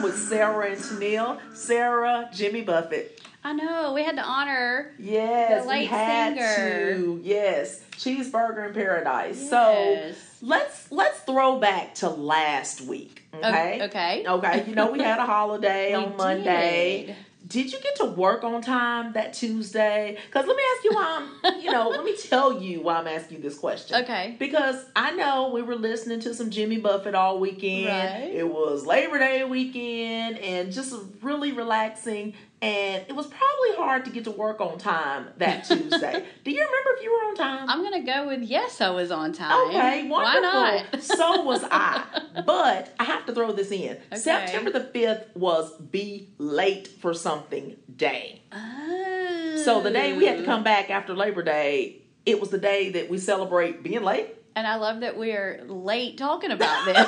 with Sarah and Tennille. Sarah, Jimmy Buffett. I know. We had to honor Yes, the late we had singer. to. Yes, Cheeseburger in Paradise. Yes. So let's throw back to last week. Okay. Okay. You know we had a holiday We on Monday. did. Did you get to work on time that Tuesday? Because let me ask you why let me tell you why I'm asking you this question. Okay. Because I know we were listening to some Jimmy Buffett all weekend. Right. It was Labor Day weekend and just really relaxing. And it was probably hard to get to work on time that Tuesday. Do you remember if you were on time? I'm going to go with yes, I was on time. Okay, wonderful. Why not? So was I. But I have to throw this in. Okay. September the 5th was Be Late for Something Day. Oh. So the day we had to come back after Labor Day, it was the day that we celebrate being late. And I love that we're late talking about this.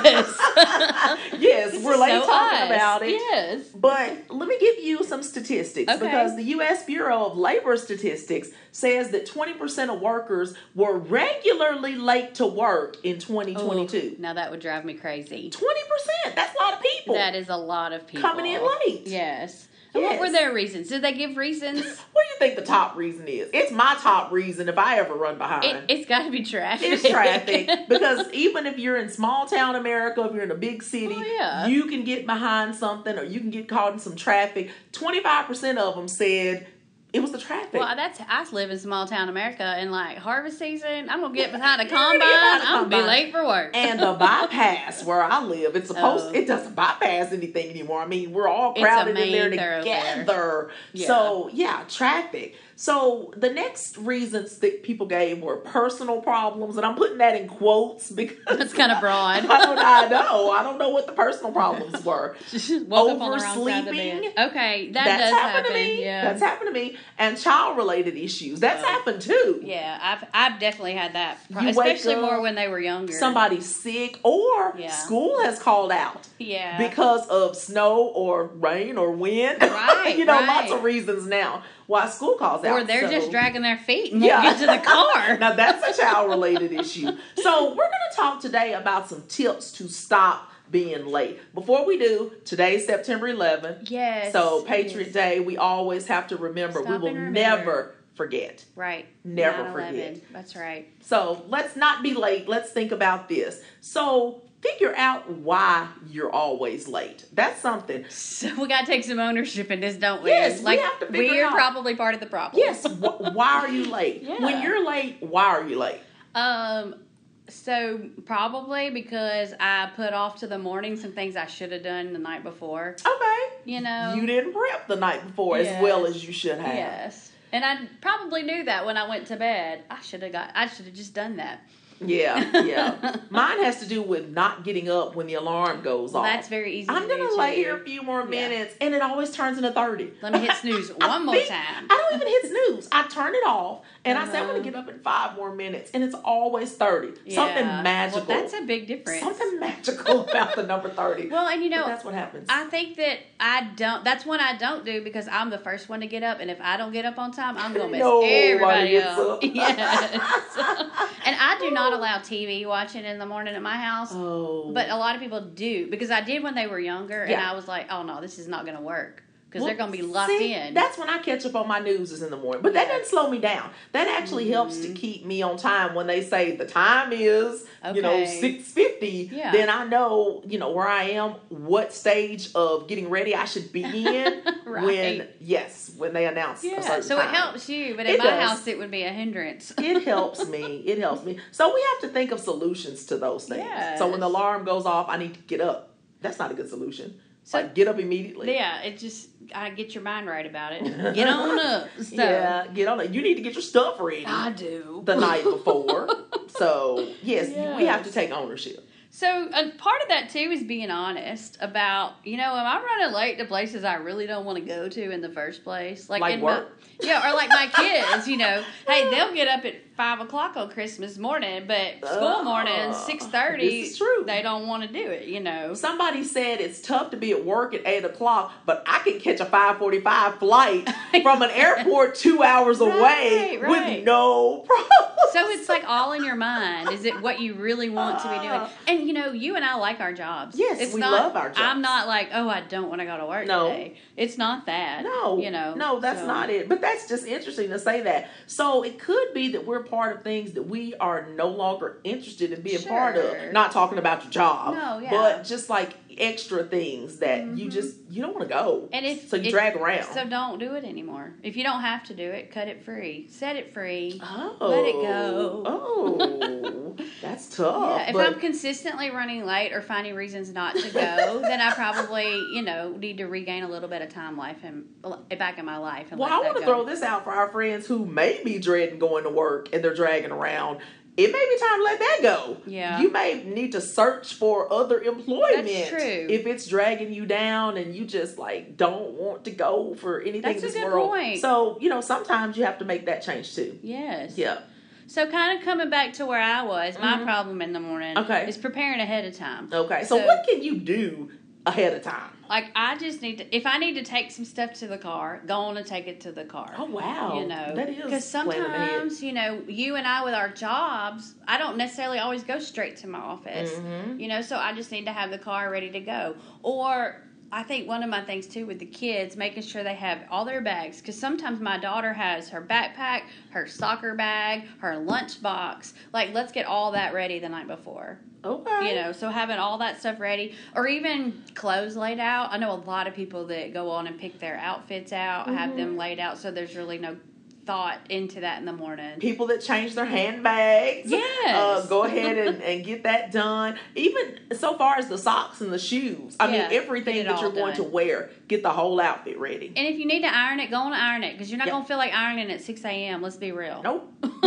Yes, This we're is late so talking us. about it. Yes. But let me give you some statistics Okay. because the U.S. Bureau of Labor Statistics says that 20% of workers were regularly late to work in 2022. Ooh, now that would drive me crazy. 20%. That's a lot of people. That is a lot of people. Coming in late. Yes. And what Yes. were their reasons? Did they give reasons? What do you think the top reason is? It's my top reason if I ever run behind. It's got to be traffic. It's traffic. Because even if you're in small town America, if you're in a big city, Oh, yeah. you can get behind something or you can get caught in some traffic. 25% of them said it was the traffic. Well, I live in small town America, and like harvest season, I'm gonna get behind a You're gonna combine. get behind a I'm gonna be combine. late for work. And the bypass where I live, it Oh. doesn't bypass anything anymore. I mean, we're all It's a crowded in main there thoroughfare. together. Yeah. So, yeah, traffic. So, the next reasons that people gave were personal problems, and I'm putting that in quotes because That's kind of broad. I don't know what the personal problems were. Woke up on the wrong side of the Oversleeping. bed. Okay, that That's does happened happen. to me. Yeah. That's happened to me. And child-related issues. That's happened too. Yeah, I've definitely had that, You wake especially more up, when they were younger. Somebody's sick or Yeah. school has called out. Yeah. Because of snow or rain or wind. Right, right. Lots of reasons now why school calls out. Or they're So- just dragging their feet and Yeah. won't get to the car. Now that's a child-related issue. So we're going to talk today about some tips to stop being late. Before we do, today's September 11th. Yes. So Patriot yes. Day, we always have to remember. Stop We will and remember. never forget. Right. Never 9/11. forget. That's right. So let's not be late. Let's think about this. So figure out why you're always late. That's something. So we got to take some ownership in this, don't we? Yes, we have to figure we're out. probably part of the problem. Yes. Why are you late? Yeah. When you're late, why are you late? So probably because I put off to the morning some things I should have done the night before. Okay. You know. You didn't prep the night before Yes. as well as you should have. Yes. And I probably knew that when I went to bed. I should have just done that. Yeah. Mine has to do with not getting up when the alarm goes off. That's very easy. I'm to going do to lay too. here a few more minutes, and it always turns into 30. Let me hit snooze one more time. I don't even hit snooze. I turn it off, and I say I'm Uh-huh. going to get up in 5 more minutes, and it's always 30. Something Yeah. magical. Well, that's a big difference. Something magical about the number 30. Well, and But that's what happens. I think that that's one I don't do because I'm the first one to get up, and if I don't get up on time, I'm going to mess Nobody everybody gets up. up. Yes. And I do not allow TV watching in the morning at my house. Oh. But a lot of people do because I did when they were younger, and Yeah. I was like, "Oh no, this is not going to work." Because Well, they're going to be locked see, in. That's when I catch up on my news is in the morning. But that Yeah. doesn't slow me down. That actually helps to keep me on time when they say the time is, Okay. 6:50. Yeah. Then I know, where I am, what stage of getting ready I should be in Right. when they announce a yeah, certain so time. it helps you, but It at my does. house it would be a hindrance. It helps me. It helps me. So we have to think of solutions to those things. Yes. So when the alarm goes off, I need to get up. That's not a good solution. So- Like get up immediately. Yeah, I get your mind right about it. Get on up. So, Yeah, get on it. You need to get your stuff ready I do. the night before. So, yes, we have to Yes. take ownership. So, part of that, too, is being honest about, am I running late to places I really don't want to go to in the first place? Like in work? Or like my kids, Hey, they'll get up at 5 o'clock on Christmas morning, but school morning, 6:30, This is true. they don't want to do it, Somebody said it's tough to be at work at 8 o'clock, but I can catch a 5:45 flight from an airport 2 hours away right. with no problem. So it's like all in your mind. Is it what you really want to be doing? And And, you and I like our jobs. Yes, we love our jobs. I'm not like, oh, I don't want to go to work today. It's not that. No. No, that's not it. But that's just interesting to say that. So it could be that we're part of things that we are no longer interested in being part of. Not talking about your job. No, yeah. But just like extra things that you don't want to go. And so you drag around. So don't do it anymore. If you don't have to do it, cut it free. Set it free. Oh. Let it go. Oh. That's tough. Yeah, if I'm consistently running late or finding reasons not to go, then I probably, need to regain a little bit of time back in my life. And I want to throw this out for our friends who may be dreading going to work and they're dragging around. It may be time to let that go. Yeah. You may need to search for other employment. That's true. If it's dragging you down and you just don't want to go for anything in this world. Point. So, sometimes you have to make that change too. Yes. Yeah. So kind of coming back to where I was, my problem in the morning is preparing ahead of time. Okay. So what can you do ahead of time? Like, I just need to, if I need to take some stuff to the car, go on and take it to the car. Oh, wow. That is. Because sometimes, you and I with our jobs, I don't necessarily always go straight to my office. Mm-hmm. So I just need to have the car ready to go. Or I think one of my things, too, with the kids, making sure they have all their bags. Because sometimes my daughter has her backpack, her soccer bag, her lunchbox. Like, let's get all that ready the night before. Okay. So having all that stuff ready, or even clothes laid out. I know a lot of people that go on and pick their outfits out, have them laid out, so there's really no thought into that in the morning. People that change their handbags. Yes. Go ahead and get that done. Even so far as the socks and the shoes. I mean, everything that you're going to wear, get the whole outfit ready. And if you need to iron it, go on and iron it, because you're not going to feel like ironing at 6 a.m. Let's be real. Nope.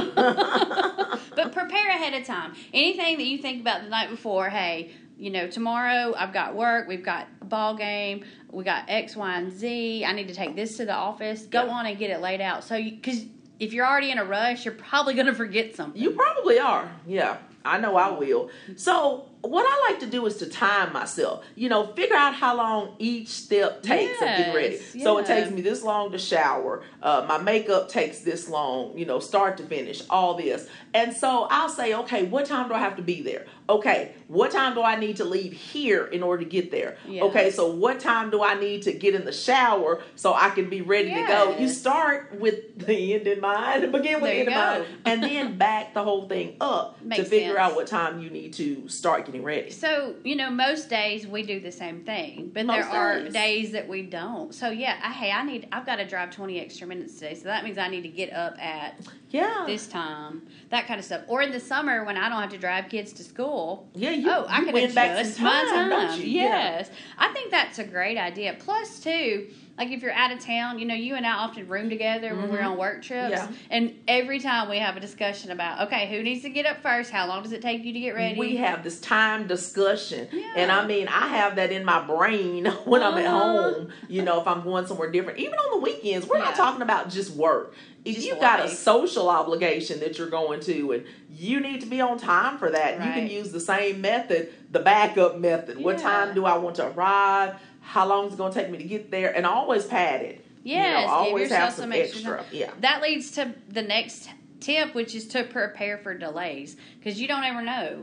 But prepare ahead of time. Anything that you think about the night before, hey, tomorrow I've got work, we've got a ball game, we got X, Y, and Z. I need to take this to the office. Go on and get it laid out. So, because if you're already in a rush, you're probably going to forget something. You probably are. Yeah, I know I will. So, what I like to do is to time myself. Figure out how long each step takes of getting ready. So, it takes me this long to shower. My makeup takes this long, start to finish, all this. And so, I'll say, okay, what time do I have to be there? Okay, what time do I need to leave here in order to get there? Yes. Okay, so what time do I need to get in the shower so I can be ready to go? You start with the end in mind, begin with the end in mind, and then back the whole thing up to figure out what time you need to start getting ready. So, most days we do the same thing, but there are days that we don't. So, I've got to drive 20 extra minutes today, so that means I need to get up at this time, that kind of stuff. Or in the summer when I don't have to drive kids to school. I can adjust my time. Don't you? Yes. I think that's a great idea. Plus, too, like if you're out of town, you and I often room together when we're on work trips. Yeah. And every time we have a discussion about, okay, who needs to get up first? How long does it take you to get ready? We have this time discussion. Yeah. And I mean, I have that in my brain when I'm at home, if I'm going somewhere different. Even on the weekends, we're not talking about just work. If you've got a social obligation that you're going to and you need to be on time for that, you can use the same method, the backup method. What time do I want to arrive? How long is it going to take me to get there? And always pad it. Yes, always give have yourself some extra. Yeah. That leads to the next tip, which is to prepare for delays. Because you don't ever know.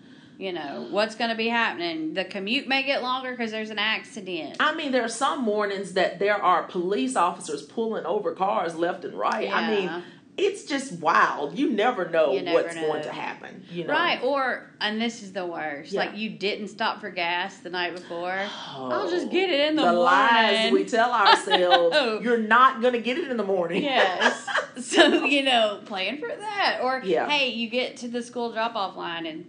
What's going to be happening. The commute may get longer because there's an accident. I mean, there are some mornings that there are police officers pulling over cars left and right. Yeah. I mean, it's just wild. You never know what's going to happen. Right, and this is the worst. Like, you didn't stop for gas the night before. I'll just get it in the morning. The lies we tell ourselves, you're not going to get it in the morning. Yes. So, plan for that. Or, hey, you get to the school drop-off line and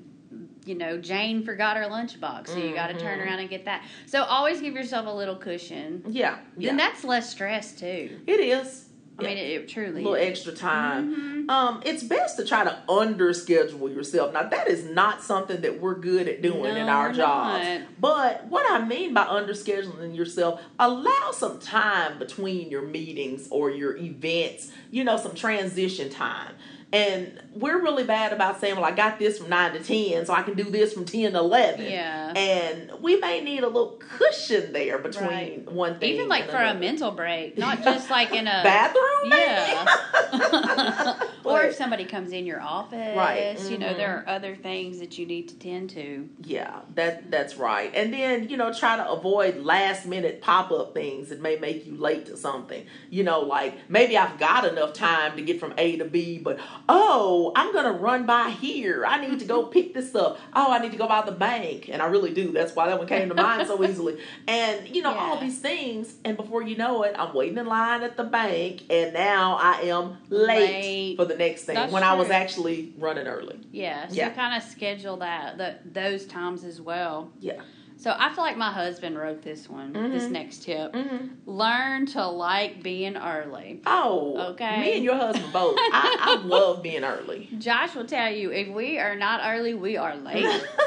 Jane forgot her lunchbox, so you got to turn around and get that. So always give yourself a little cushion. Yeah. Then that's less stress too. It is. I mean, it truly a little extra time. It's best to try to underschedule yourself. Now, that is not something that we're good at doing in our jobs. But what I mean by underscheduling yourself, allow some time between your meetings or your events, some transition time. And we're really bad about saying, well, I got this from 9 to 10, so I can do this from 10 to 11. Yeah. And we may need a little cushion there between one thing even like and for another. a mental break, not just like in a bathroom, yeah. Or if somebody comes in your office, right. You know, there are other things that you need to tend to. Yeah, that's right. And then, try to avoid last minute pop-up things that may make you late to something. Like maybe I've got enough time to get from A to B, but I'm going to run by here. I need to go pick this up. I need to go by the bank. And I really do. That's why that one came to mind so easily. And, all these things. And before you know it, I'm waiting in line at the bank. And now I am late for the next thing. That's when true. I was actually running early. Yeah. So you kind of schedule those times as well. Yeah. So I feel like my husband wrote this one, this next tip. Learn to like being early. Oh, okay. Me and your husband both. I love being early. Josh will tell you, if we are not early, we are late.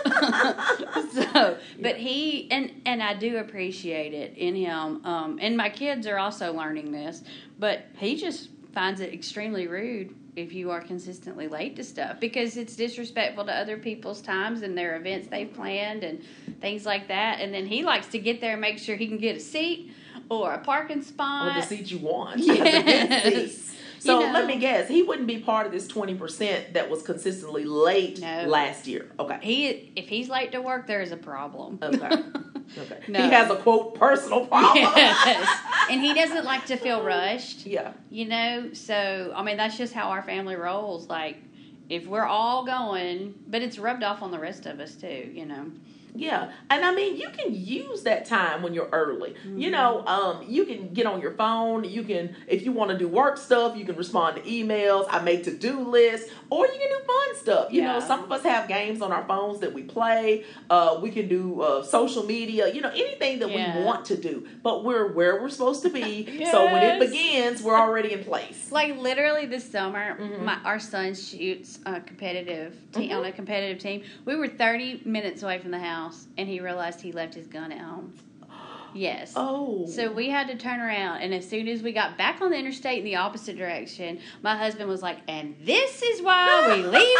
But he, and I do appreciate it in him. And my kids are also learning this, but he just finds it extremely rude if you are consistently late to stuff, because it's disrespectful to other people's times and their events they've planned and things like that. And then he likes to get there and make sure he can get a seat or a parking spot. Or the seat you want. Yes. So let me guess, he wouldn't be part of this 20% that was consistently late last year. Okay. If he's late to work, there is a problem. Okay. No. He has a, quote, personal problem. Yes. And he doesn't like to feel rushed. Yeah. So, I mean, that's just how our family rolls. Like, if we're all going, but it's rubbed off on the rest of us, too, Yeah. And I mean, you can use that time when you're early. You can get on your phone. You can, if you want to do work stuff, you can respond to emails. I make to-do lists. Or you can do fun stuff. Some of us have games on our phones that we play. We can do social media. Anything that we want to do. But we're where we're supposed to be. Yes. So when it begins, we're already in place. Like literally this summer, our son shoots a competitive on a competitive team. We were 30 minutes away from the house, and he realized he left his gun at home. Yes. Oh. So we had to turn around, and as soon as we got back on the interstate in the opposite direction, my husband was like, and this is why we leave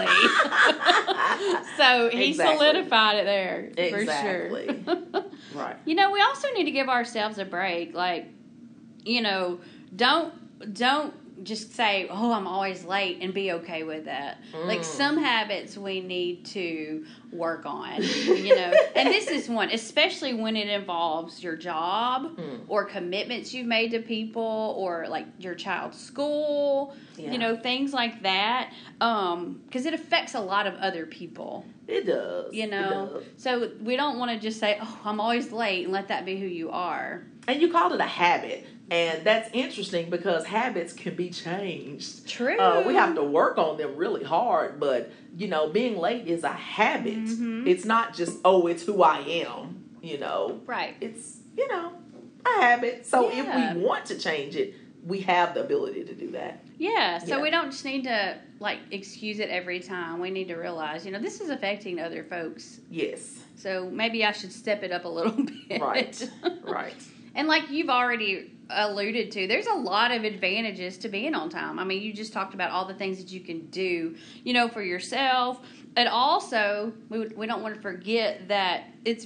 early. So he solidified it there, for sure. Right. We also need to give ourselves a break. Like, don't just say, I'm always late, and be okay with that. Like, some habits we need to work on, And this is one, especially when it involves your job or commitments you've made to people or, like, your child's school, things like that. Because it affects a lot of other people. It does. It does. So we don't want to just say, I'm always late, and let that be who you are. And you called it a habit. And that's interesting because habits can be changed. True. We have to work on them really hard. But, being late is a habit. It's not just, it's who I am, Right. It's, a habit. So if we want to change it, we have the ability to do that. Yeah. So we don't just need to, excuse it every time. We need to realize, this is affecting other folks. Yes. So maybe I should step it up a little bit. Right. And like you've already alluded to, there's a lot of advantages to being on time. I mean, you just talked about all the things that you can do, for yourself. And also, we don't want to forget that it's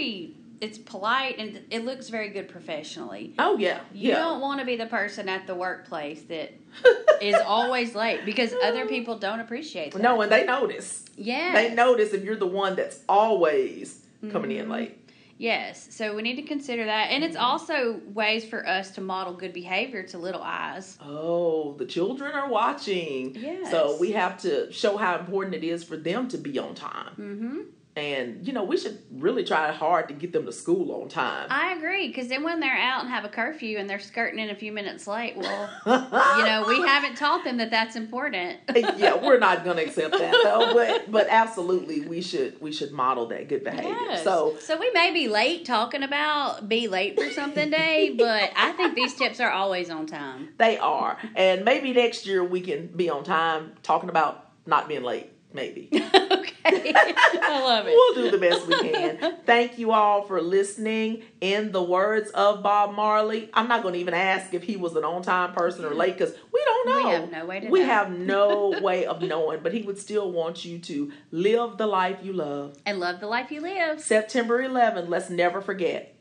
polite and it looks very good professionally. Oh, yeah. You don't want to be the person at the workplace that is always late because other people don't appreciate that. No, and they notice. Yeah. They notice if you're the one that's always coming in late. Yes, so we need to consider that. And it's also ways for us to model good behavior to little eyes. Oh, the children are watching. Yes. So we have to show how important it is for them to be on time. Mm-hmm. And, we should really try hard to get them to school on time. I agree, because then when they're out and have a curfew and they're skirting in a few minutes late, well, we haven't taught them that that's important. Yeah, we're not going to accept that, though. But absolutely, we should model that good behavior. Yes. So we may be late talking about be late for something day, but I think these tips are always on time. They are. And maybe next year we can be on time talking about not being late, maybe. Okay. I love it. We'll do the best we can. Thank you all for listening. In the words of Bob Marley, I'm not going to even ask if he was an on-time person or late because we don't know. We have no way to know. We have no way of knowing, but he would still want you to live the life you love. And love the life you live. September 11th, let's never forget.